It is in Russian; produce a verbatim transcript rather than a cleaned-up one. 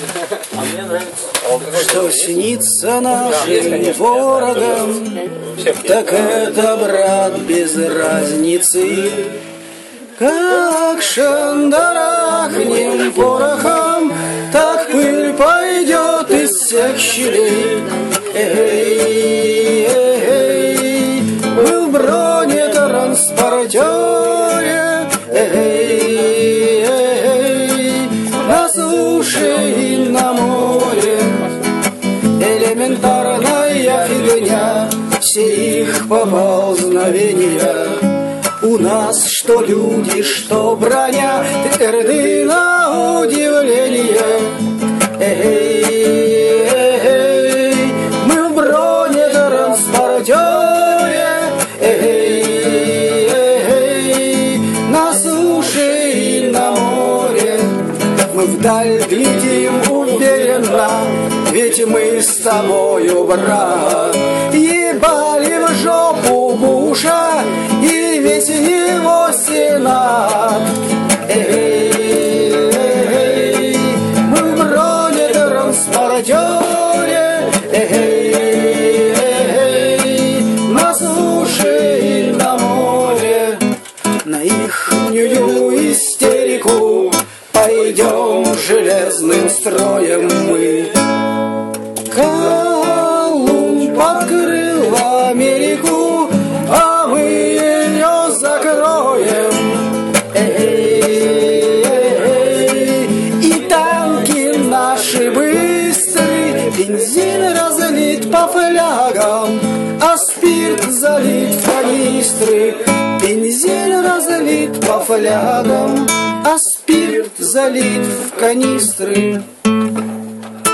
Что снится нашим ворогам, так это, брат, без разницы. Как шандарахнем порохом, так пыль пойдет из всех щелей. Эй, эй, эй, мы в бронетранспортере, эй, эй, на суше и на море. Элементарная фигня, все их поползновения. У нас что люди, что броня, тверды на удивление. Эй, эй, эй, мы в бронетранспортере, эй, эй, эй, на суше и на море. Мы вдаль глядим уверенно, ведь мы с тобою, брат, ебали в жопу Буша и весь его сенат. Эй, эй, эй, мы в бронетранспортере, эй, эй, эй, на суше и на море. На ихнюю истерику пойдем железным строем мы. Колумб открыл Америку, а мы ее закроем. Эй, эй, эй, и танки наши быстрые, бензин разлит по флягам, а спирт залит в канистры. Бензин разлит по флягам, а спирт залит в канистры.